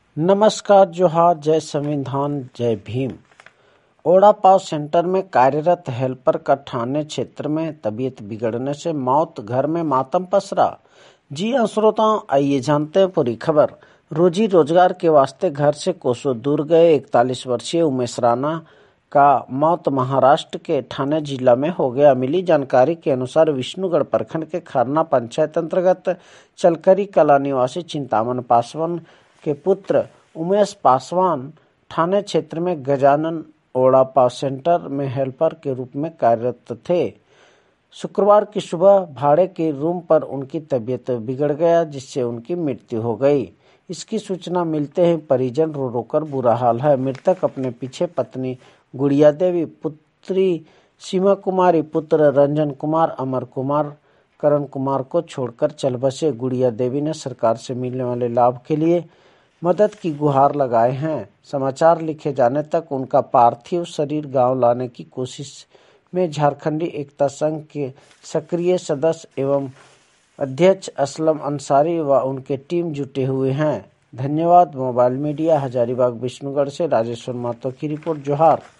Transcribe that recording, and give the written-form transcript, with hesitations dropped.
नमस्कार, जोहार, जय संविधान, जय भीम। ओड़ा पाव सेंटर में कार्यरत हेल्पर का ठाणे क्षेत्र में तबीयत बिगड़ने से मौत, घर में मातम पसरा। जी हाँ श्रोताओं, आइए जानते हैं पूरी खबर। रोजी रोजगार के वास्ते घर से कोसों दूर गए 41 वर्षीय उमेश राणा का मौत महाराष्ट्र के ठाणे जिला में हो गया। मिली जानकारी के अनुसार विष्णुगढ़ प्रखंड के खरना पंचायत अंतर्गत चलकरी कला निवासी चिंतामन पासवान के पुत्र उमेश पासवान ठाणे क्षेत्र में गजानन ओड़ा पाव सेंटर में हेल्पर के रूप में कार्यरत थे। शुक्रवार की सुबह भाड़े के रूम पर उनकी तबीयत बिगड़ गया, जिससे उनकी मृत्यु हो गई। इसकी सूचना मिलते ही परिजन रो रोकर बुरा हाल है। मृतक अपने पीछे पत्नी गुड़िया देवी, पुत्री सीमा कुमारी, पुत्र रंजन कुमार, अमर कुमार, करण कुमार को छोड़कर चल बसे। गुड़िया देवी ने सरकार से मिलने वाले लाभ के लिए मदद की गुहार लगाए हैं। समाचार लिखे जाने तक उनका पार्थिव शरीर गांव लाने की कोशिश में झारखंडी एकता संघ के सक्रिय सदस्य एवं अध्यक्ष असलम अंसारी व उनके टीम जुटे हुए हैं। धन्यवाद। मोबाइल मीडिया, हजारीबाग, विष्णुगढ़ से राजेश्वर महतो की रिपोर्ट। जोहार।